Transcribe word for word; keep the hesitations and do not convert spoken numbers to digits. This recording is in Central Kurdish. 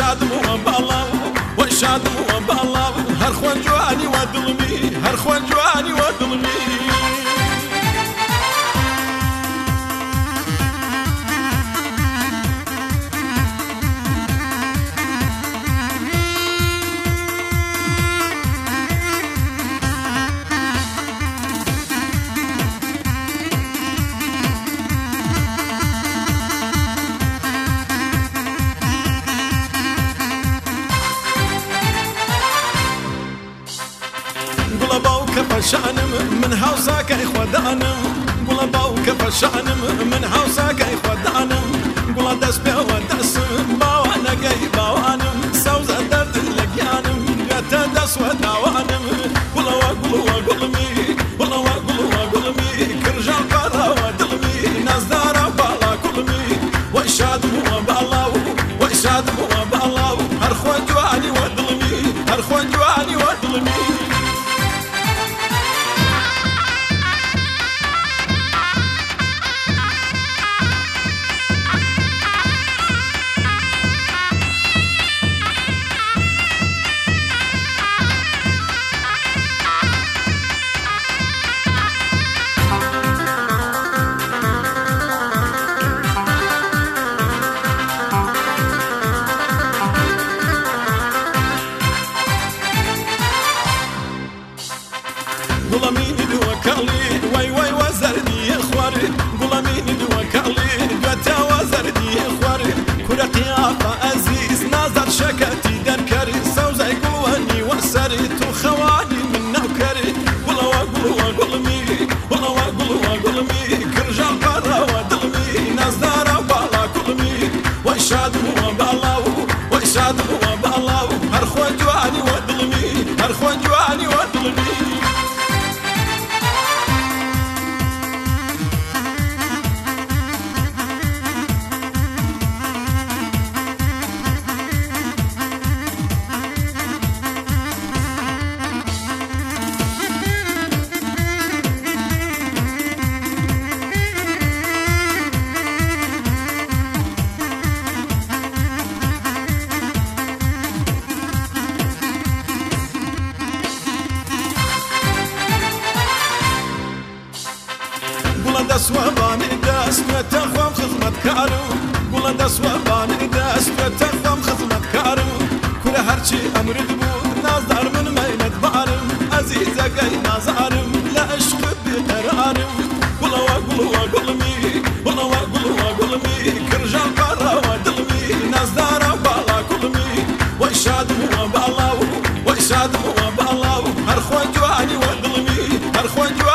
شادم وبالله وشادم وبالله هر خوان جواني ودلمي هر خوان جواني ودلمي شانم من هاوساك إخوة دانم قولا باوك فشانم من هاوساك إخوة دانم قولا دس بيو دس باوانا جاي باوانم سوزا درد لقيانم جاتا دس وداوانم قولا وقلو وقلمي قولا وقلو وقلمي كرجال قارا ودلمي ناس دارا بالا كلمي وإشادم وبالاو وإشادم وبالاو هرخوان جواني ودلمي هرخوان جواني ودلمي قلميني دوكالي واي واي وزردي اخواري قلميني دوكالي قتا وزردي اخواري كل قيافة عزيز نظر شكتي دركري سوزي قلواني وسري تو خواني من نوكري قلا وقلو وقلمي قلا وقلو وقلمي كرجال برا ودلمي ناس دارا بالا كلمي وإشادم وبالاو وإشادم وبالاو هرخوان جواني ودلمي هرخوان جواني ودلمي دس وباني دس وتخوم خدمة كارو قولا دس وباني دس وتخوم خدمة كارو كل هرشي أمر دبود نازدار من ميلة بارم عزيزة جاي نازارم لا عشق بقرارم قولا وقلو وقلمي قولا وقلو وقلمي كرجال قارا ودلمي نازدار بالا كلمي وإشادم وبالاو وإشادم وبالاو هرخوان جواني ودلمي هرخوان